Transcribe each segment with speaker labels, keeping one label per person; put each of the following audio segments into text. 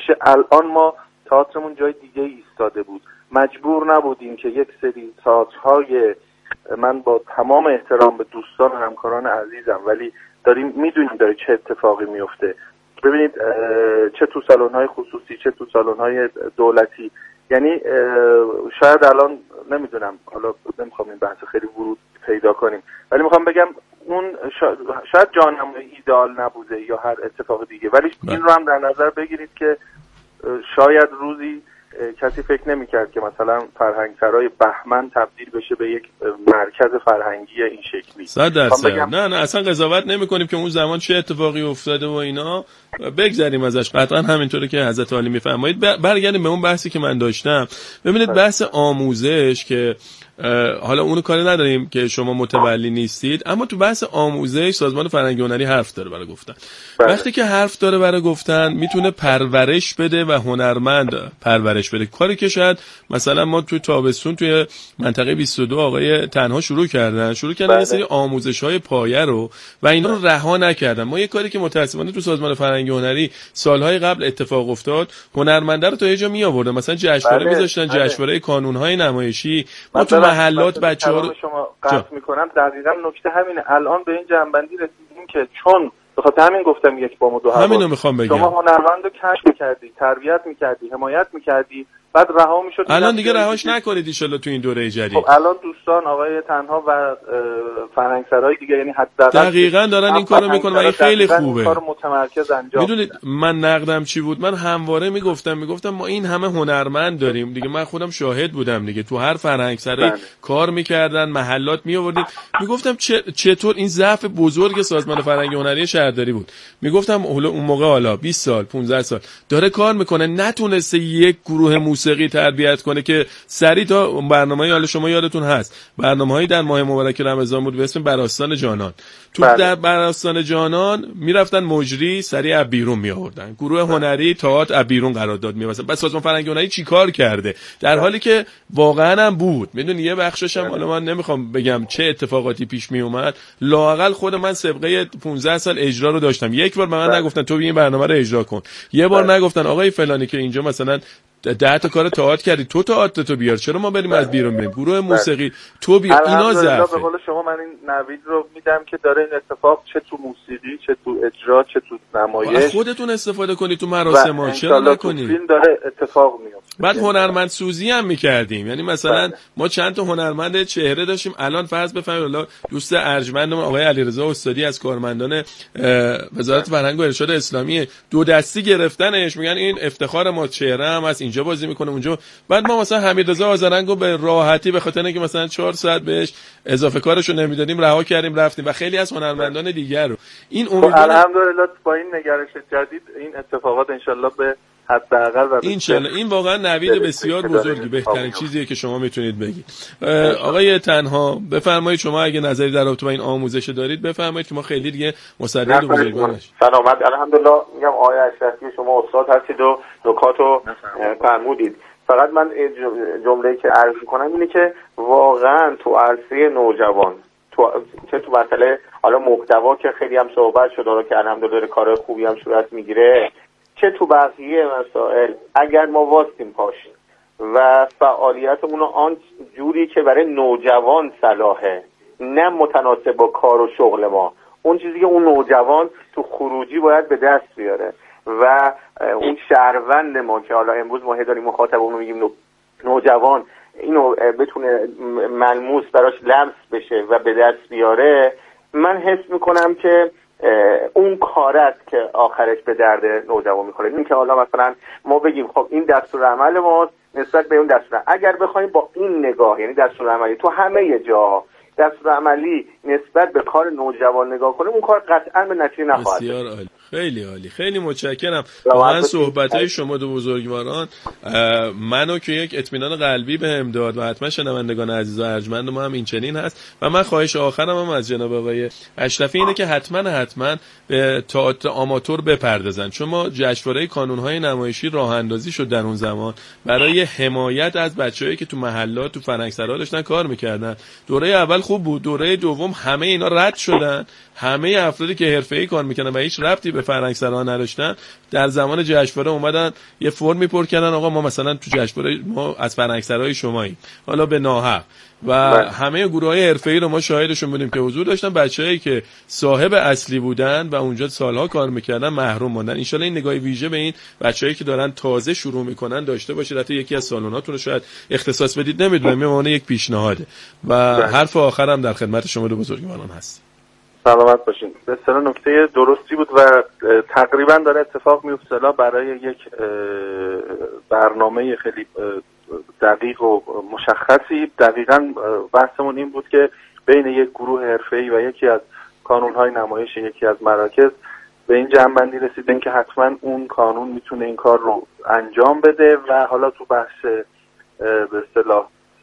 Speaker 1: میشه. الان ما تئاترمون جای دیگه ایستاده بود، مجبور نبودیم که یک سری تئاترهای، من با تمام احترام به دوستان و همکاران عزیزم، ولی میدونیم داره چه اتفاقی میفته. ببینید چه تو سالن‌های خصوصی چه تو سالن‌های دولتی، یعنی شاید الان نمیدونم، حالا نمیخوام این بحث خیلی ورود پیدا کنیم، ولی میخوام بگم اون شاید جانمای ایدئال نبوده یا هر اتفاق دیگه، ولی این رو هم در نظر بگیرید که شاید روزی کسی فکر نمی‌کرد که مثلا فرهنگسرای بهمن تبدیل بشه به یک مرکز فرهنگی این شکلی.
Speaker 2: 100%. نه اصلا قضاوت نمی‌کنیم که اون زمان چه اتفاقی افتاده و اینا، بگذریم ازش. قطعا همینطوره که حضرت عالی میفرمایید. برگردیم به اون بحثی که من داشتم. ببینید بحث آموزش که حالا اونو کاری نداریم که شما متولی نیستید، اما تو بحث آموزش سازمان فرهنگی هنری حرف داره برای گفتن. وقتی که حرف داره برای گفتن میتونه پرورش بده و هنرمند پرورش بده، کاری که شاید مثلا ما تو تابستون توی منطقه 22 آقای تنها شروع کردن یه سری آموزش‌های پایه رو و اینا رو رها نکردن. ما یه کاری که متأسفانه تو سازمان فرهنگی هنری سالهای قبل اتفاق افتاد، هنرمندا رو تا یه جا می آوردن، مثلا جشنواره می‌ذاشتن، جشنواره کانون‌های نمایشی، ما تو محلات بچه‌ها رو
Speaker 1: شما قطع می‌کنم. دقیقاً نکته همینه. الان به این جنبندی رسیدیم که چون بخاطر همین گفتم یک بام و دو هوا،
Speaker 2: همینو می‌خوام بگم،
Speaker 1: شما هنرمند رو کشف می‌کردی، تربیت می‌کردی، حمایت می‌کردی، بعد رها می‌شد.
Speaker 2: الان دیگه رهاش نکنید ان شاءالله تو این دوره جدید.
Speaker 1: خب الان دوستان آقای تنها و فرهنگسرای دیگه، یعنی حداقل
Speaker 2: دقیقاً دارن این کارو میکنن و این خیلی خوبه.
Speaker 1: کارو متمرکز انجام
Speaker 2: میدونید من نقدم چی بود؟ من همواره میگفتم ما این همه هنرمند داریم دیگه، من خودم شاهد بودم دیگه، تو هر فرهنگسرایی کار میکردن، محلات میآوردیم. میگفتم چطور این ضعف بزرگ سازمان فرهنگی هنری شهرداری بود. میگفتم اون موقع حالا 20 سال 15 سال داره کار میکنه، نتونسته یک گروه موسیقی تربیت کنه که سری تا برنامه‌ای، حالا شما یادتون هست برنامه‌ای در ماه مبارک رمضان بود به اسم براستان جانان. تو در براستان جانان میرفتن مجری سریع بیرون می آوردن، گروه هنری تئاتر بیرون قرارداد می‌بستن. بس سازمان فرهنگی هنری چیکار کرده؟ در حالی که واقعا هم بود، میدونی یه بخشش هم، حالا من نمیخوام بگم چه اتفاقاتی پیش می اومد، لااقل خود من سابقه 15 سال اجرا رو داشتم. یک بار به من نگفتن تو این برنامه رو اجرا کن، یه بار نگفتن آقای فلانی که اینجا مثلا 10 تا کار تئاتر کردی، تو تئاتر تو بیار، چرا ما بریم از بیرون بریم؟ گروه موسیقی تو بیار. اینا ضعفه.
Speaker 1: به قول شما من این نوید رو میدم که داره این اتفاق چه تو موسیقی چه تو اجرا چه تو نمایش
Speaker 2: خودتون استفاده کنید تو مراسم ها، چرا نکنید؟
Speaker 1: فیلم داره اتفاق میفته.
Speaker 2: بعد هنرمند سوزی هم میکردیم، یعنی مثلا ما چند تا هنرمند چهره داشتیم. الان فرض بفرمایید الله دوست ارجمندم آقای علیرضا استادی از کارمندان وزارت فرهنگ و ارشاد اسلامی دو دستی گرفتنش، میگن این افتخار ما، چهره هم از اینجا بازی میکنه اونجا. بعد ما مثلا حمیدرضا آذرنگو به راحتی به خاطر اینکه مثلا 4 ساعت بهش اضافه کارشو نمیدادیم رها کردیم رفتیم، و خیلی از هنرمندان دیگر رو. این امیدوارم
Speaker 1: الحمدلله با این نگرش جدید این اتفاقات انشالله به حداقل و
Speaker 2: انشالله این واقعا نوید بسیار بزرگی، بهترین چیزیه که شما میتونید بگید. آقای تنها بفرمایید شما اگه نظری در رابطه با این آموزش دارید بفرمایید که ما خیلی دیگه مصدق بزرگوار نشیم.
Speaker 3: سلامت. الحمدلله میگم آقای اشرفی شما استاد هستید و نکاتو فرمودید. فقط من جمله‌ای که عرض می‌کنم اینه که واقعا تو عرصه نوجوان تو مسئله حالا محتوا که خیلی هم صحبت شده رو که الحمدلله کار خوبی هم صورت میگیره، چه تو بقیه مسائل اگر ما واسطیم پاشیم و فعالیتمون رو آن جوری که برای نوجوان صلاحه، نه متناسب با کار و شغل ما، اون چیزی که اون نوجوان تو خروجی باید به دست بیاره و اون شهروند ما که حالا امروز ما داریم مخاطبمون رو میگیم نوجوان، اینو بتونه ملموس براش لمس بشه و به دست بیاره، من حس میکنم که اون کارت که آخرش به درد نوجوان میخوره. این که حالا مثلا ما بگیم خب این دستور عمل ماست نسبت به اون دستور، اگر بخوایم با این نگاه، یعنی دستور عملی تو همه جا دستور عملی نسبت به کار نوجوان نگاه کنیم، اون کار قطعا به نتیجه نخواهد.
Speaker 2: بسیار عالی، خیلی عالی، خیلی متشکرم. واقعا صحبت‌های شما دو بزرگواران منو که یک اطمینان قلبی بهم داد و حتما شنوندگان عزیز و ارجمند ما هم این چنین هست. و من خواهش آخرم هم از جناب آقای اشرفی اینه که حتما به تئاتر آماتور بپردازن، چون ما جشنواره کانون‌های نمایشی راه اندازی شد در اون زمان برای حمایت از بچه‌هایی که تو محلات تو فرهنگسرا داشتن کار می‌کردن. دوره اول خوب بود، دوره دوم همه اینا رد شدن، همه افرادی که حرفه‌ای کار می‌کردن و هیچ ربطی به به فرهنگسرا نداشتن، در زمان جشنواره اومدن یه فرمی پر کردن آقا ما مثلا تو جشنواره ما از فرهنگسرای شماییم، حالا به ناحق و همه گروه‌های حرفه‌ای رو ما شاهدشون بودیم که حضور داشتن، بچه‌ای که صاحب اصلی بودن و اونجا سالها کار میکردن محروم موندن. ان شاءالله این نگاه ویژه به این بچه‌ای که دارن تازه شروع میکنن داشته باشید. حتی یکی از سالناتون رو شاید اختصاص بدید، نمیدونم، میمونه یک پیشنهاده. و حرف آخرم در خدمت شما دو بزرگواران هست.
Speaker 1: سلامت باشین. به اصطلاح نکته درستی بود و تقریبا داره اتفاق میفته برای یک برنامه خیلی دقیق و مشخصی. دقیقاً بحثمون این بود که بین یک گروه حرفه‌ای و یکی از کانون‌های نمایش یکی از مراکز به این جنبندی رسیدیم که حتما اون کانون میتونه این کار رو انجام بده و حالا تو بحث به اصطلاح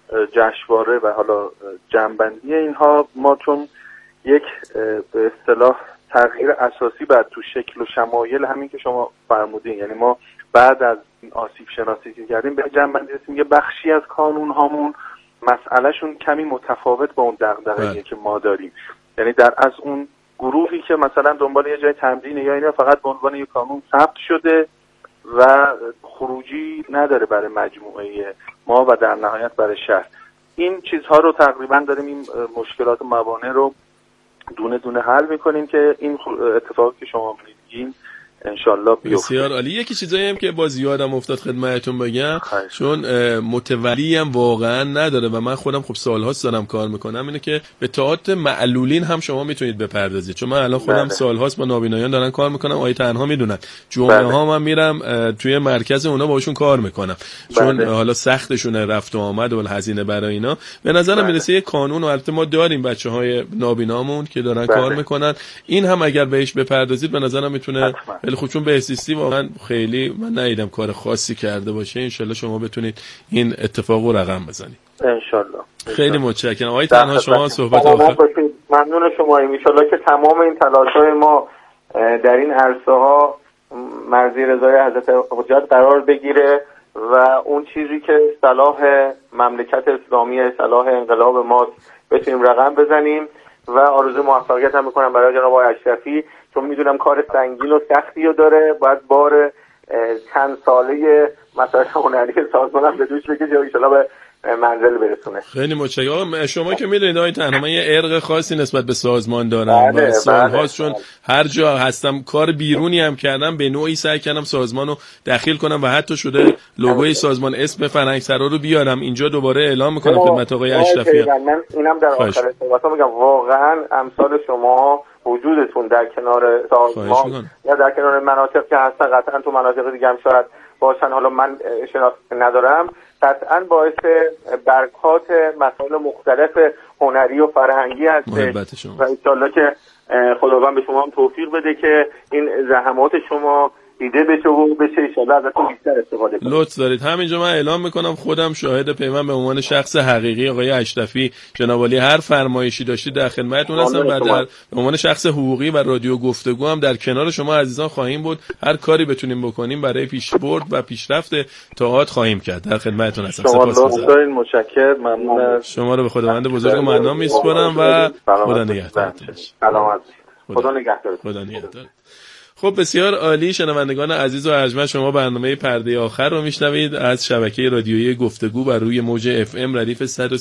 Speaker 1: جشنواره و حالا جنبندی اینها ما چون یک به اصطلاح تغییر اساسی بعد تو شکل و شمایل همین که شما فرمودین، یعنی ما بعد از این آسیب شناسی که کردیم به جنبندی رسیدیم یه بخشی از کانون هامون مسئلهشون کمی متفاوت با اون دغدغه‌ای که ما داریم، یعنی در از اون گروهی که مثلا دنبال یه جای تمرین یا اینا فقط به عنوان یک کانون ثبت شده و خروجی نداره برای مجموعه ما و در نهایت برای شهر. این چیزها رو تقریبا داریم، این مشکلات موانع رو دونه دونه حل میکنیم که این اتفاقی که شما میگین انشالله بیفته.
Speaker 2: بسیار عالی. یکی چیزایی هم که باز یادم افتاد خدمتتون بگم، چون متولی هم واقعا نداره و من خودم خب سالهاست دارم کار میکنم، اینه که به تئاتر معلولین هم شما میتونید بپردازید. چون من الان خودم سالهاست با نابینایان دارم کار میکنم، آیه تنها میدونن جمعه ها من میرم توی مرکز اونا باشون کار میکنم، چون حالا سختشونه رفت و آمد و هزینه برای اینا. به نظرم میرسه یه قانون و البته ما داریم بچهای نابینامون که دارن کار میکنن، این هم اگر بهش بپردازید به نظرم میتونه خب چون بهسیستی واقعا خیلی من ندیدم کار خاصی کرده باشه. انشالله شما بتونید این اتفاق رو رقم بزنید.
Speaker 1: انشالله.
Speaker 2: خیلی متشکرم. آقای تنها شما صحبت آخر.
Speaker 3: ممنون شما. انشالله که تمام این تلاش‌های ما در این عرصه ها مرزی رضای حضرت حجت قرار بگیره و اون چیزی که صلاح مملکت اسلامی، صلاح انقلاب ما بتونیم رقم بزنیم و آرزوی موفقیت هم میکنم برای جناب آقای اشرفی، چون میدونم کار سنگین و سختی رو داره، باید بار چند ساله مسائل هنری سازمان هم به دوش بکشه و انشالله به منزل برسونه.
Speaker 2: خیلی متشکرم. شما که میدونید آقای تنها من یه ارق خاصی نسبت به سازمان دارم و سالهاست چون هر جا هستم کار بیرونی هم کردم به نوعی سعی کردم سازمانو دخیل کنم و حتی شده لوگوی سازمان اسم فرهنگسرا رو بیارم اینجا دوباره اعلام میکنم خدمت آقای اشرفی.
Speaker 3: من اینم در آخر صحبتام میگم واقعا امثال شما وجودتون در کنار سازمان یا در کنار مناطق که هستن، قطعا تو مناطق دیگه هم شاید باشن، حالا من شناخت ندارم، قطعا باعث برکات مسائل مختلف هنری و فرهنگی هست و انشالله که خداوند به شما هم توفیق بده که این زحمات شما دیده بشه و بشه انشالله ازتون بیشتر استفاده کنید.
Speaker 2: لطف دارید. همینجا من اعلام میکنم خودم شاهد پیمان به عنوان شخص حقیقی آقای اشرفی جناب عالی هر فرمایشی داشتید در خدمتتون هستم و در به عنوان شخص حقوقی و رادیو گفتگو هم در کنار شما عزیزان خواهیم بود. هر کاری بتونیم بکنیم برای پیشبرد و پیشرفت تئاتر خواهیم کرد. در خدمتتون هستم.
Speaker 1: سپاسگزارم. متشکرم. ممنون.
Speaker 2: شما رو به خداوند بزرگ منام میسپارم و خدا نگهدارتون.
Speaker 3: سلامت. خدا نگهدار.
Speaker 2: خدا نگهدار. خب بسیار عالی. شنوندگان عزیز و ارجمند، شما برنامه پرده آخر رو میشنوید از شبکه رادیویی گفتگو بر روی موج FM ردیف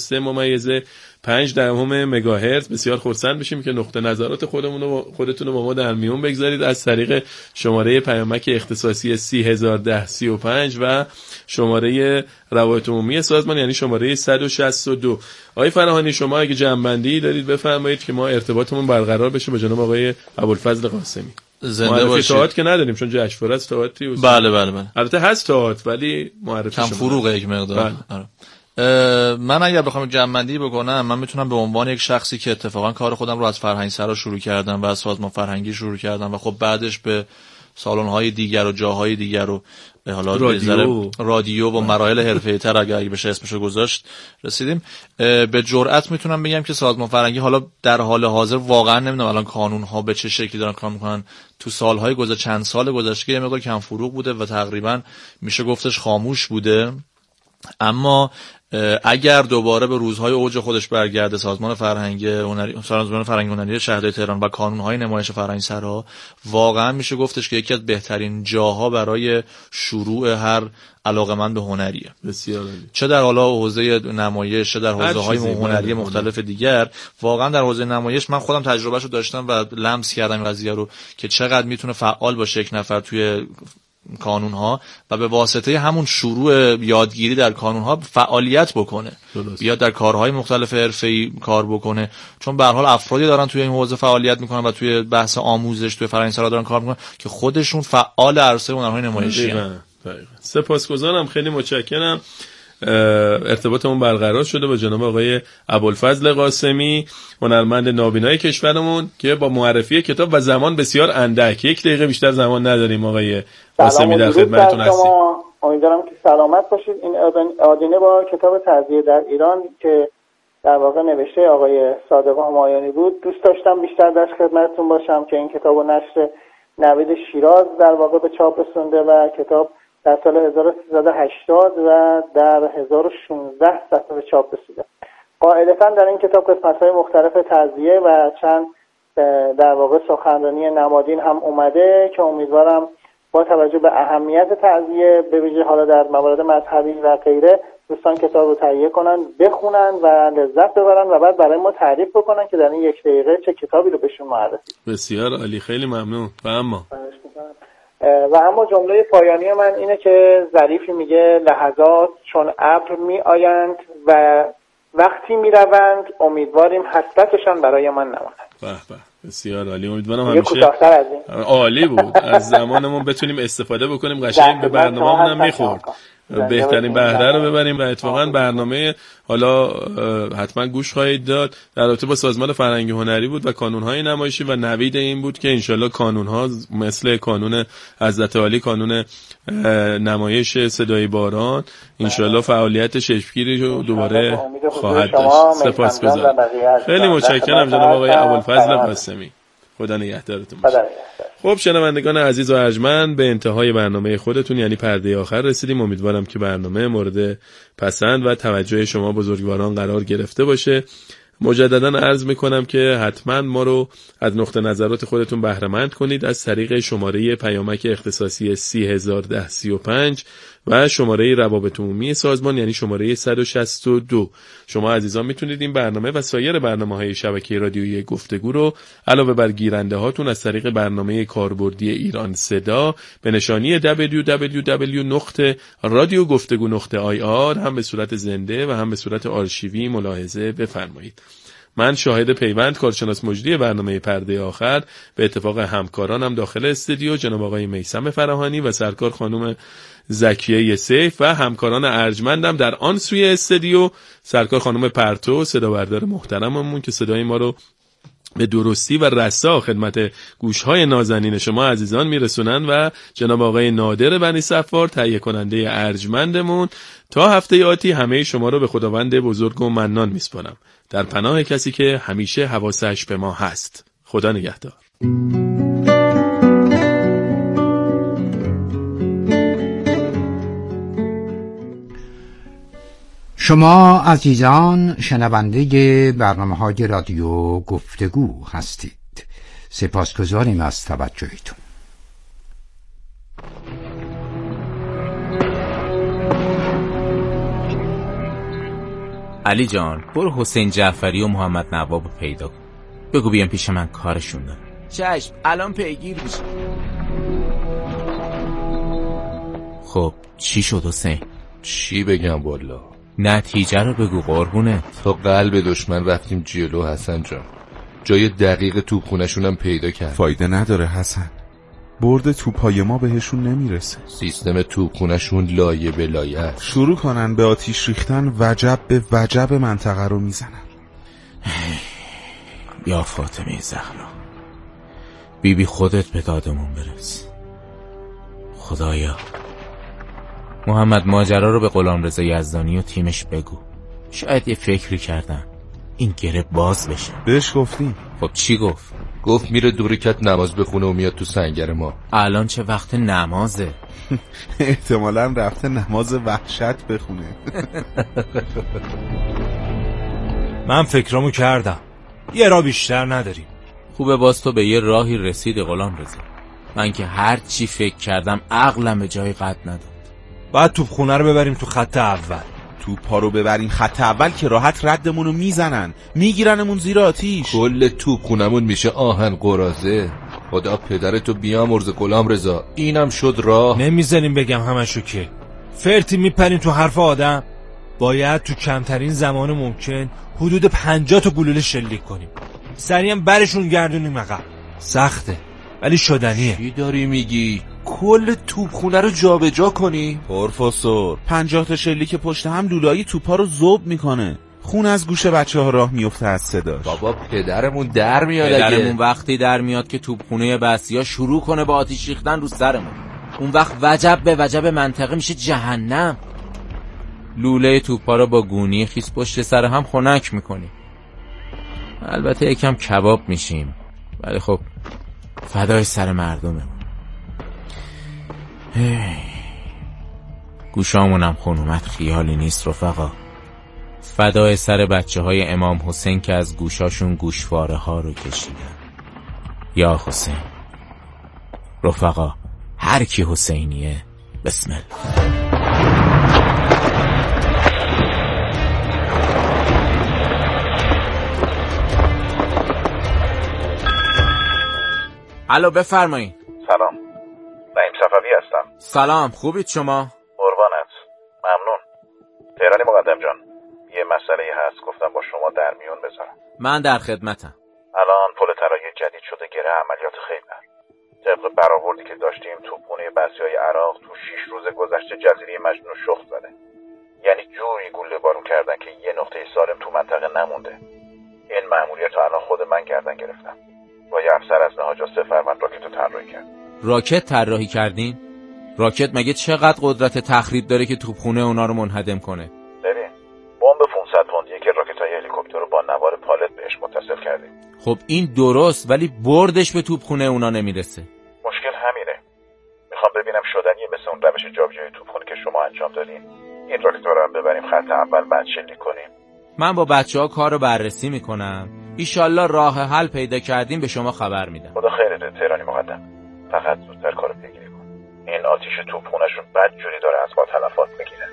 Speaker 2: 103.5 مگاهرتز. بسیار خرسند میشیم که نقطه نظرات خودتون رو با ما در میون بگذارید از طریق شماره پیامک اختصاصی 301035 و شماره روابط عمومی سازمان یعنی شماره 162. آقای فراهانی شما اگه جنبندی دارید بفرمایید که ما ارتباطمون برقرار بشه با جناب آقای ابوالفضل قاسمی.
Speaker 4: زنده باشید.
Speaker 2: تئاتر که نداریم چون جشنواره است تئاتری.
Speaker 4: بله.
Speaker 2: البته هست تئاتر ولی معرفی
Speaker 4: کم فروغه یک مقدار. من اگر بخوام جمع‌بندی بکنم، من میتونم به عنوان یک شخصی که اتفاقا کار خودم رو از فرهنگسرا شروع کردم و از سازمان فرهنگی شروع کردم و خب بعدش به سالن‌های دیگر و جاهای دیگر و حالا رادیو و مراحل حرفه‌ای‌تر اگه بشه اسمشو گذاشت رسیدیم، به جرئت میتونم بگم که سازمان فرهنگی حالا در حال حاضر واقعا نمیدونم الان کانون‌ها به چه شکلی دارن کار میکنن. تو سال‌های گذشته چند سال گذشته یه مقدار کم فروغ بوده و تقریبا میشه گفتش خاموش بوده، اما اگر دوباره به روزهای اوج خودش برگرده سازمان فرهنگی هنری شهرداری تهران و کانونهای نمایش فرهنگسرا، واقعا میشه گفتش که یکی از بهترین جاها برای شروع هر علاقمند به هنریه.
Speaker 2: بسیار عالی.
Speaker 4: چه در حالا حوزه نمایش، چه در حوزه‌های هنری مختلف دیگر. واقعا در حوزه نمایش من خودم تجربهشو داشتم و لمس کردم این قضیه رو که چقدر میتونه فعال باشه یک نفر توی کانونها و به واسطه همون شروع یادگیری در کانونها فعالیت بکنه، بیاد در کارهای مختلف حرفه‌ای کار بکنه، چون به هر حال افرادی دارن توی این حوزه فعالیت میکنن و توی بحث آموزش توی فرهنگسرا دارن کار میکنن که خودشون فعال عرصه هنرهای نمایشی هستن.
Speaker 2: سپاسگزارم، خیلی متشکرم. ارتباطمون برقرار شده با جناب آقای ابوالفضل قاسمی، هنرمند نابینای کشورمون که با معرفی کتاب و زمان بسیار اندک، 1 دقیقه بیشتر زمان نداریم. آقای قاسمی در خدمتتون هستیم.
Speaker 5: امیدوارم که سلامت باشید. این آدینه با کتاب تعزیه در ایران که در واقع نوشته آقای صادق همایونی بود، دوست داشتم بیشتر در خدمتتون باشم که این کتابو نشر نوید شیراز در واقع به چاپ رسونده و کتاب در سال 1380 و در 1016 صفحه به چاپ رسیده. قاعدتاً در این کتاب قسمت‌های مختلف تعزیه و چند در واقع سخنرانی نمادین هم اومده که امیدوارم با توجه به اهمیت تعزیه به ویژه حالا در موارد مذهبی و غیره دوستان کتاب رو تهیه کنن، بخونن و لذت ببرن و بعد برای ما تعریف بکنن که در این 1 دقیقه چه کتابی رو بهشون معرفی.
Speaker 2: بسیار عالی، خیلی ممنون.
Speaker 5: و اما جمله پایانی من اینه که ظریفی میگه لحظات چون ابر می آیند و وقتی می روند امیدواریم حسرتشان برای من نماند.
Speaker 2: به به، بسیار عالی. امیدوارم همیشه عالی بود از زمانمون بتونیم استفاده بکنیم، قشنگ به برنامه‌مون هم میخورد، بهترین بهره رو ببریم و اتفاقا برنامه حالا حتما گوش خواهید داد در رابطه با سازمان فرهنگی هنری بود و کانونهای نمایشی و نوید این بود که انشالله کانونها مثل کانون حضرت عالی، کانون نمایش صدای باران، انشالله فعالیت چشمگیری رو دوباره خواهد داشت. سپاسگزارم. خیلی متشکرم جناب آقای ابوالفضل قاسمی. خدا نگهدارتون باشه. خب شنوندگان عزیز و ارجمند، به انتهای برنامه خودتون یعنی پرده آخر رسیدیم. امیدوارم که برنامه مورد پسند و توجه شما بزرگواران قرار گرفته باشه. مجددا عرض میکنم که حتما ما رو از نقطه نظرات خودتون بهره مند کنید از طریق شماره پیامک اختصاصی 301035 و شماره روابط عمومی سازمان یعنی شماره 162. شما عزیزان میتونید این برنامه و سایر برنامه‌های شبکه رادیویی گفتگو رو علاوه بر گیرنده هاتون از طریق برنامه کاربردی ایران صدا به نشانی www.radiogoftegu.ir هم به صورت زنده و هم به صورت آرشیوی ملاحظه بفرمایید. من شاهد پیوند کارشناس مجری برنامه پرده آخر به اتفاق همکارانم داخل استودیو جناب آقای میثم فراهانی و سرکار خانم زکیه سیف و همکاران ارجمندم در آن سوی استودیو سرکار خانم پرتو صدابردار محترممون که صدای ما رو به درستی و رسا خدمت گوشهای نازنین شما عزیزان میرسونن و جناب آقای نادر بنی صفار تهیه کننده ارجمندمون. تا هفته آتی همه شما رو به خداوند بزرگ و منان میسپارم در پناه کسی که همیشه حواسش به ما هست. خدا نگهدار.
Speaker 6: شما عزیزان شنونده برنامه‌های رادیو گفتگو هستید. سپاسگزاریم از توجهتون.
Speaker 7: علی جان برو حسین جعفری و محمد نواب پیدا کن، بگو بیان پیش من کارشون دارم.
Speaker 8: چشم الان پیگیر میشه.
Speaker 7: خب چی شد حسین؟
Speaker 9: چی بگم والا؟
Speaker 7: نتیجه رو بگو قربونه.
Speaker 9: تا قلب دشمن رفتیم جلو حسن جان، جای دقیق توپخونه‌شونم پیدا کرد.
Speaker 10: فایده نداره حسن، برد توپای ما بهشون نمیرسه.
Speaker 9: سیستم توپخونه‌شون لایه به لایه است.
Speaker 10: شروع کنن به آتیش ریختن وجب به وجب منطقه رو میزنن.
Speaker 7: یا فاطمه زهرا بیبی خودت به دادمون برس. خدایا محمد ماجرا رو به غلامرضا یزدانی و تیمش بگو، شاید یه فکری کردن این گره باز بشه.
Speaker 10: بهش گفتیم.
Speaker 7: خب چی گفت؟
Speaker 9: گفت میره 2 رکعت نماز بخونه و میاد تو سنگر ما.
Speaker 7: الان چه وقت نمازه؟
Speaker 10: احتمالاً رفته نماز وحشت بخونه.
Speaker 11: من فکرامو کردم، یه راه بیشتر نداریم.
Speaker 7: خوبه باز تو به یه راهی رسید غلامرضا. من که هر چی فکر کردم عقلم به جای قد نداد.
Speaker 11: باید توپخونه رو ببریم تو خط اول.
Speaker 10: توپا رو ببریم خط اول که راحت ردمونو میزنن، میگیرنمون زیر آتیش.
Speaker 9: کل توپخونمون میشه آهن قرازه. خدا پدرتو بیامرزه غلامرضا، اینم شد راه.
Speaker 11: نمیذاریم بگم همشو که فرتی میپریم تو حرف آدم. باید تو کمترین زمان ممکن حدود 50 تا گلوله شلیک کنیم، سریعا برشون گردونیم عقب. سخته ولی شدنیه.
Speaker 9: چی داری میگی؟ کل توپخونه رو جابجا کنی؟
Speaker 10: پروفسور 50 تا شلیک پشت هم لولایی توپا رو ذوب میکنه. خون از گوش بچه‌ها راه میفته از صداش.
Speaker 9: بابا پدرمون در میاد.
Speaker 7: پدرمون وقتی در میاد که توپخونه بسیا شروع کنه با آتیش ریختن رو سرمون. اون وقت وجب به وجب منطقه میشه جهنم. لوله توپا رو با گونی خیس پشت سر هم خنک میکنیم. البته یکم کباب میشیم، ولی خب فدای سر مردممون. گوشامونم خنومت خیالی نیست رفقا. فدای سر بچه های امام حسین که از گوشاشون گوشواره ها رو کشیدن. یا حسین رفقا، هر کی حسینیه بسم الله. الو بفرمایید.
Speaker 12: سلام، نعیم صفوی هستم.
Speaker 7: سلام، خوبید شما؟
Speaker 12: قربانت، ممنون. تهرانی مقدم جان، یه مسئله هست گفتم با شما در میون بذارم.
Speaker 7: من در خدمتم.
Speaker 12: الان پل طلایه جدید شده گره عملیات خیبر. طبق برآوردی که داشتیم توپخونه بسیای عراق تو 6 روز گذشته جزیره مجنون شخم زده. یعنی جوری گوله بارون کردن که یه نقطه سالم تو منطقه نمونده. این مأموریت رو الان خود من گردن گرفتم. با یه افسر از نهاجا سفرمند راکت رو طراحی کرد.
Speaker 7: راکت طراحی کردین؟ راکت مگه چقدر قدرت تخریب داره که توپخونه اونا رو منهدم کنه؟
Speaker 12: ببین، بمب 500 پوندیه که راکت‌های هلیکوپتر رو با نوار پالت بهش متصل کردیم.
Speaker 7: خب این درست، ولی بردش به توپخونه اونا نمیرسه.
Speaker 12: مشکل همینه. میخوام ببینم شدنیه مثل اون روش جابجایی توپخونه که شما انجام دادین. این راکت رو هم ببریم خط اول، بعد شلیک کنیم.
Speaker 7: من با بچه‌ها کار رو بررسی میکنم. ایشالله راه حل پیدا کردیم به شما خبر میدم.
Speaker 12: خدا خیرت تهرانی مقدم. فقط زودتر کارو پیگیری کن. این آتیش توپخونه‌شون بدجوری داره از ما تلفات میگیره.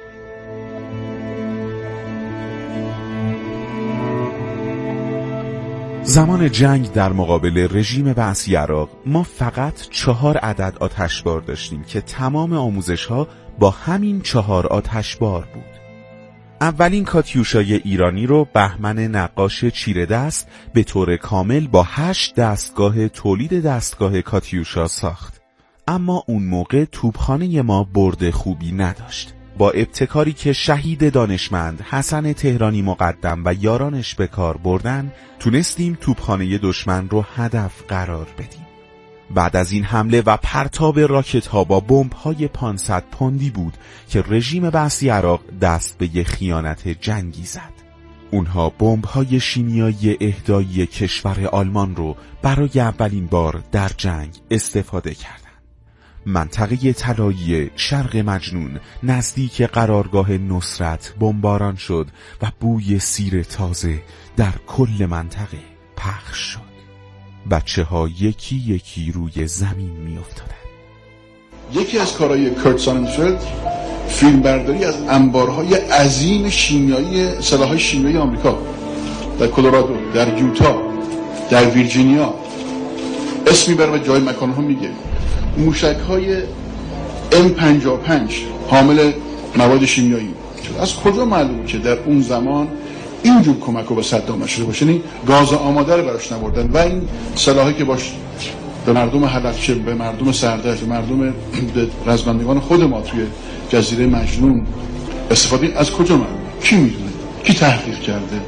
Speaker 10: زمان جنگ در مقابل رژیم بعثی عراق ما فقط 4 عدد آتشبار داشتیم که تمام آموزش‌ها با همین 4 آتشبار بود. اولین کاتیوشای ایرانی رو بهمن نقاش چیره دست به طور کامل با 8 دستگاه تولید دستگاه کاتیوشا ساخت. اما اون موقع توپخانه ما برد خوبی نداشت. با ابتکاری که شهید دانشمند حسن تهرانی مقدم و یارانش به کار بردن، تونستیم توپخانه دشمن رو هدف قرار بدیم. بعد از این حمله و پرتاب راکت ها با بمب های 500 پوندی بود که رژیم بعثی عراق دست به یک خیانت جنگی زد. اونها بمب های شیمیایی اهدایی کشور آلمان رو برای اولین بار در جنگ استفاده کردند. منطقه طلایی شرق مجنون نزدیک قرارگاه نصرت بمباران شد و بوی سیر تازه در کل منطقه پخش شد. بچه ها یکی یکی روی زمین می افتادن.
Speaker 13: یکی از کارهای کرت ساننفلد فیلمبرداری از انبارهای عظیم شیمیایی سلاح‌های شیمیایی آمریکا در کلرادو، در یوتا، در ویرجینیا، اسمی برای جای مکانها میگه. موشک‌های M55 حامل مواد شیمیایی. از کجا معلومه که در اون زمان اینجور کمک رو به صدام نشده باشه؟ یعنی گاز آماده رو براش نبردن و این سلاحی که باش به مردم حلبچه، به مردم سردشت، به مردم رزمندگان خود ما توی جزیره مجنون استفاده از کجا معلومه؟ کی میدونه؟ کی تحقیق کرده؟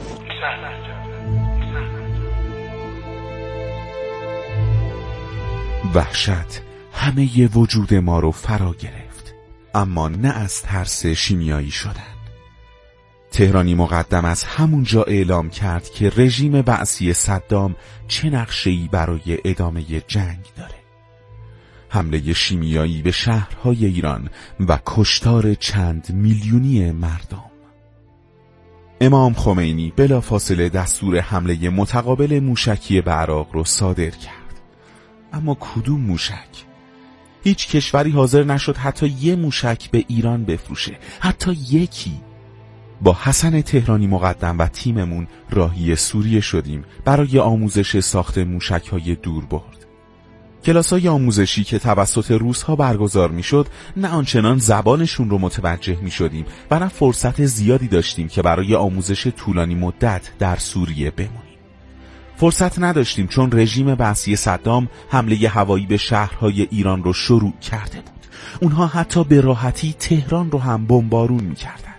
Speaker 10: وحشت همه وجود ما رو فرا گرفت، اما نه از ترس شیمیایی شدن. تهرانی مقدم از همونجا اعلام کرد که رژیم بعثی صدام چه نقشه‌ای برای ادامه جنگ داره. حمله شیمیایی به شهرهای ایران و کشتار چند میلیونی مردم. امام خمینی بلافاصله دستور حمله متقابل موشکی به عراق رو صادر کرد. اما کدوم موشک؟ هیچ کشوری حاضر نشد حتی یه موشک به ایران بفروشه، حتی یکی. با حسن تهرانی مقدم و تیممون راهی سوریه شدیم برای آموزش ساخت موشک‌های دوربرد. کلاس‌های آموزشی که توسط روس‌ها برگزار می‌شد، نه آنچنان زبانشون رو متوجه می‌شدیم و نه فرصت زیادی داشتیم که برای آموزش طولانی مدت در سوریه بمونیم. فرصت نداشتیم چون رژیم بعثی صدام حمله هوایی به شهرهای ایران رو شروع کرده بود. اونها حتی به راحتی تهران رو هم بمبارون می‌کردن.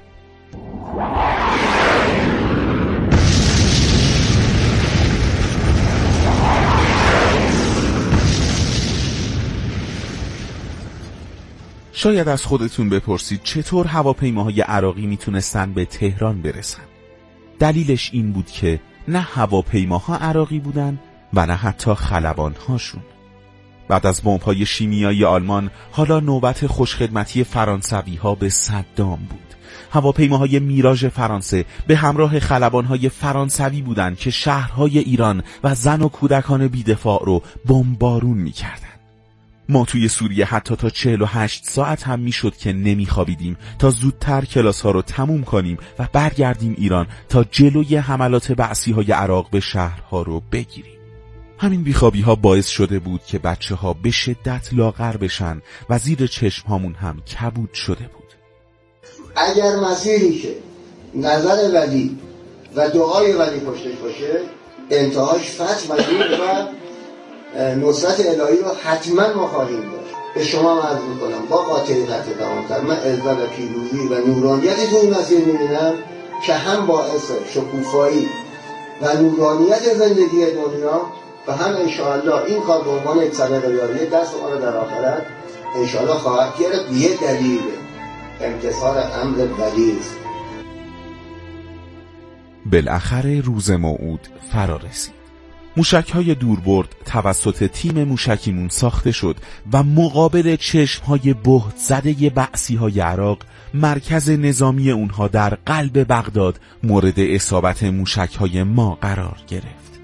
Speaker 10: شاید از خودتون بپرسید چطور هواپیماهای عراقی میتونستن به تهران برسن؟ دلیلش این بود که نه هواپیماها عراقی بودن و نه حتی خلبانهاشون. بعد از بمب‌های شیمیایی آلمان، حالا نوبت خوشخدمتی فرانسوی‌ها به صدام بود. هواپیماهای میراژ فرانسه به همراه خلبانهای فرانسوی بودند که شهرهای ایران و زن و کودکان بی‌دفاع رو بمبارون می‌کردند. ما توی سوریه حتی تا 48 ساعت هم میشد که نمیخوابیدیم تا زودتر کلاس ها رو تموم کنیم و برگردیم ایران تا جلوی حملات بعثی های عراق به شهرها رو بگیریم. همین بیخوابی ها باعث شده بود که بچه ها به شدت لاغر بشن و زیر چشم هامون هم کبود شده بود.
Speaker 14: اگر مسیری که نظر ولی و دعای ولی پشتش باشه، انتهاش فتح و دین و نصرت الهی رو حتما ما خواهیم داشت. به شما عرض میکنم با قاطعیت تمام‌تر، من عزت و پیروزی و نورانیتی تو این مسیر میبینم که هم باعث شکوفایی و نورانیت زندگی دنیا و هم انشاءالله این کار به عنوان یک سبب یاری دست ما رو در آخرت انشاءالله خواهد گرفت. به یه دلیل امتصال امر ولی است.
Speaker 10: بالاخره روز موعود فرا رسید. موشک‌های دوربرد توسط تیم موشکیمون ساخته شد و مقابل چشم‌های بهت زده بعثی‌های عراق، مرکز نظامی اونها در قلب بغداد مورد اصابت موشک‌های ما قرار گرفت.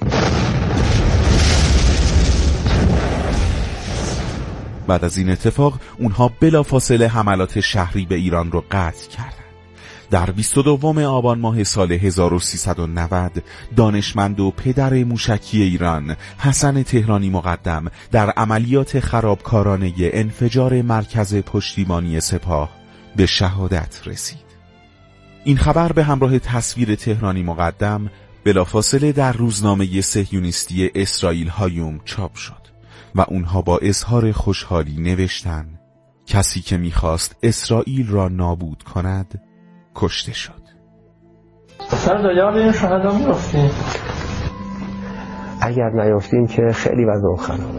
Speaker 10: بعد از این اتفاق اونها بلافاصله حملات شهری به ایران رو قطع کردند. در 22 آبان ماه سال 1390 دانشمند و پدر موشکی ایران حسن تهرانی مقدم در عملیات خرابکارانه انفجار مرکز پشتیبانی سپاه به شهادت رسید. این خبر به همراه تصویر تهرانی مقدم بلافاصله در روزنامه صهیونیستی اسرائیل هایوم چاپ شد و اونها با اظهار خوشحالی نوشتند کسی که میخواست اسرائیل را نابود کند کشته شد.
Speaker 15: سر یاد این شهدا میافتیم. اگر نیافتیم که خیلی وضع خرابه.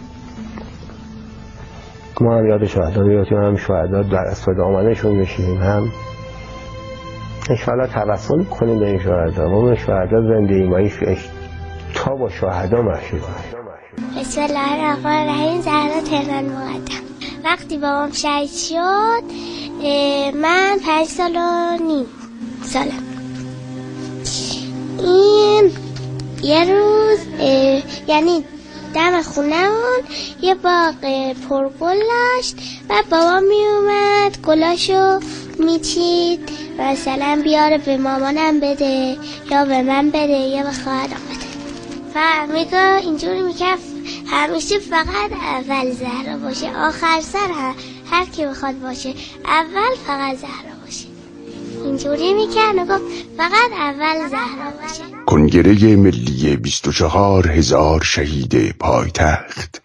Speaker 15: ما هم یاد شهدا میافتیم، هم شهدا در اسفاد آمدنشون میشیم، هم انشاءالله توسل کنیم به این شهدا. ما به شهدا زنده ایم تا با شهدا محشور.
Speaker 16: بسم الله الرحمن الرحیم. زهرا تهرانی مقدم. وقتی بابام شهید شد من 5 سال و نیم سالم. این یه روز یعنی دم خونمون یه باغ پرگل داشت و بابا می اومد گلاشو میچید، مثلا بیاره به مامانم بده یا به من بده یا به خواهرم بده و میگه اینجوری میکرد همیشه فقط اول زهرا باشه، آخر سر هر کی بخواد باشه، اول فقط زهرا باشه. اینجوری میکرد، میگفت فقط اول زهرا باشه.
Speaker 17: کنگره ملی 24,000 شهید پایتخت.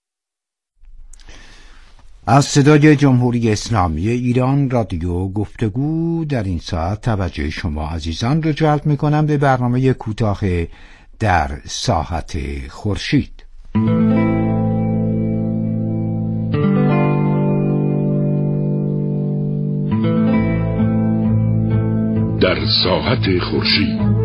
Speaker 6: از صدای جمهوری اسلامی ایران رادیو گفتگو در این ساعت توجه شما عزیزان رو جلب میکنم به برنامه کوتاه در ساحت خورشید.
Speaker 17: در ساحت خورشید.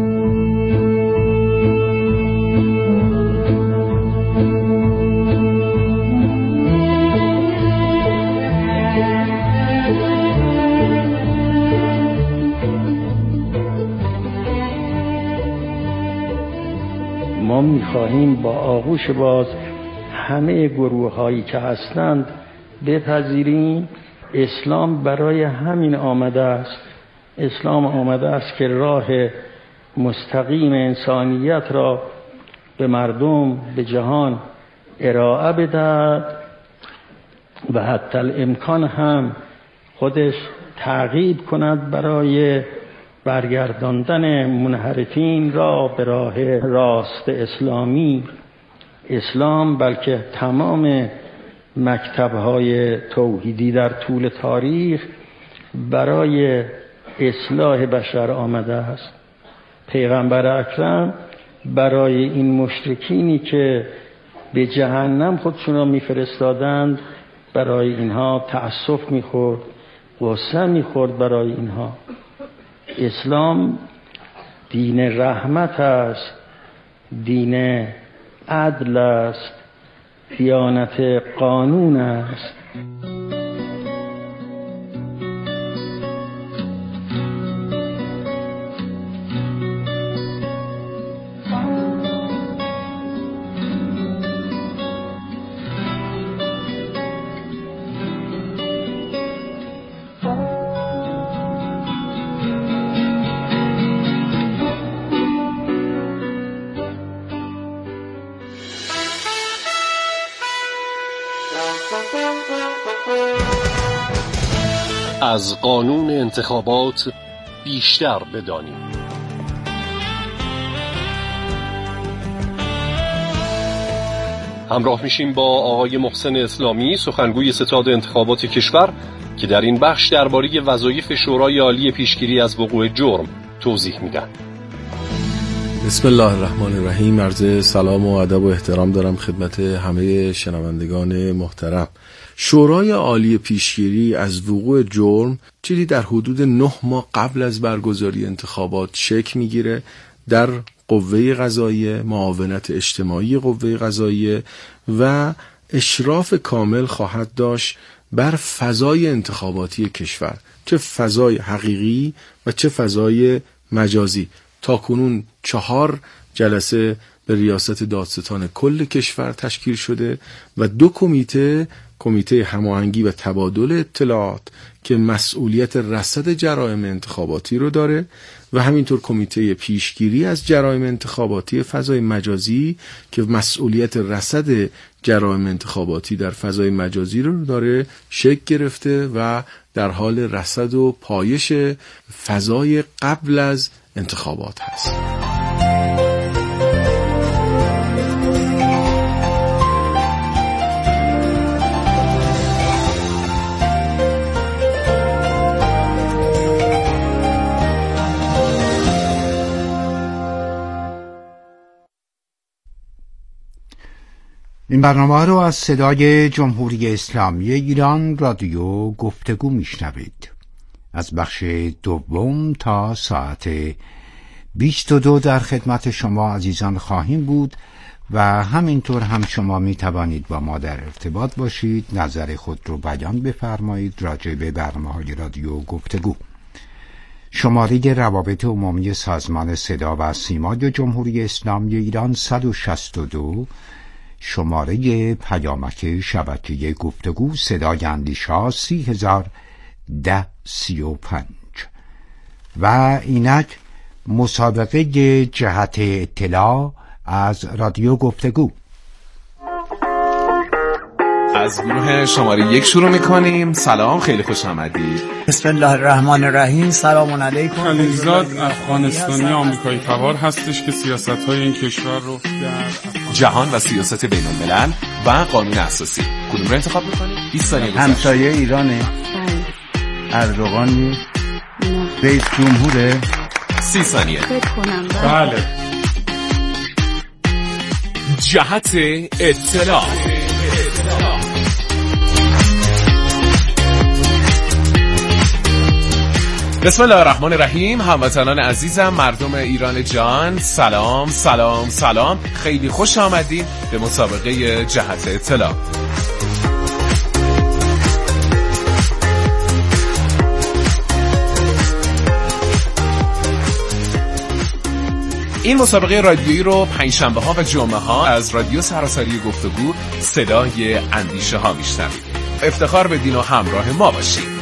Speaker 18: ما می‌خواهیم با آغوش باز همه گروه‌هایی که هستند بپذیریم اسلام برای همین آمده است. اسلام آمده است که راه مستقیم انسانیت را به مردم، به جهان ارائه بدهد و حتی الامکان هم خودش تعقیب کند برای برگرداندن منحرفین را به راه راست اسلامی. اسلام بلکه تمام مکتب‌های توحیدی در طول تاریخ برای اصلاح بشر آمده است. پیغمبر اکرم برای این مشرکینی که به جهنم خودشون را میفرستادند برای اینها تأسف میخورد، غصه میخورد برای اینها. اسلام دین رحمت است، دین عدل است، دیانت قانون است.
Speaker 19: از قانون انتخابات بیشتر بدانیم. همراه میشیم با آقای محسن اسلامی، سخنگوی ستاد انتخابات کشور، که در این بخش درباره وظایف شورای عالی پیشگیری از وقوع جرم توضیح میدن.
Speaker 20: بسم الله الرحمن الرحیم. عرض سلام و ادب و احترام دارم خدمت همه شنوندگان محترم. شورای عالی پیشگیری از وقوع جرم چیزی در حدود 9 ماه قبل از برگزاری انتخابات شکل میگیره در قوه قضاییه، معاونت اجتماعی قوه قضاییه و اشراف کامل خواهد داشت بر فضای انتخاباتی کشور، چه فضای حقیقی و چه فضای مجازی. تاکنون 4 جلسه به ریاست دادستان کل کشور تشکیل شده و 2 کمیته هماهنگی و تبادل اطلاعات که مسئولیت رصد جرایم انتخاباتی رو داره و همینطور کمیته پیشگیری از جرایم انتخاباتی فضای مجازی که مسئولیت رصد جرایم انتخاباتی در فضای مجازی رو داره شکل گرفته و در حال رصد و پایش فضای قبل از انتخابات هست.
Speaker 6: این برنامه رو از صدای جمهوری اسلامی ایران رادیو گفتگو میشنوید. از بخش دوم تا ساعت 22 در خدمت شما عزیزان خواهیم بود و همینطور هم شما می توانید با ما در ارتباط باشید، نظر خود رو بیان بفرمایید راجع به برنامه‌های رادیو گفتگو. شماره روابط عمومی سازمان صدا و سیمای جمهوری اسلامی ایران 162، شماره پیامک شبکه گفتگو صدای اندیش‌ها 301035 و اینک مسابقه جهت اطلاع از رادیو گفتگو.
Speaker 10: از گروه شماره 1 شروع میکنیم. سلام، خیلی خوش آمدید.
Speaker 21: بسم الله الرحمن الرحیم. سلام علیکم.
Speaker 22: خلیزاد افغانستانی آمریکایی تبار هستش که سیاست‌های این کشور رو در
Speaker 10: جهان و سیاست بین الملل و قانون اساسی کدوم رو انتخاب میکنید؟ 20 ثانیه.
Speaker 21: همسایه ایرانه. اردوغان نیست. رئیس جمهوره.
Speaker 10: 30 ثانیه.
Speaker 22: بله.
Speaker 10: جهت اطلاع.
Speaker 1: بسم الله الرحمن الرحیم. هموطنان عزیزم، مردم ایران جان، سلام سلام سلام. خیلی خوش آمدین به مسابقه جهت اطلاع. این مسابقه رادیویی رو پنجشنبه ها و جمعه ها از رادیو سراسری گفتگو صدای اندیشه ها میشنوید. افتخار بدین و همراه ما باشید.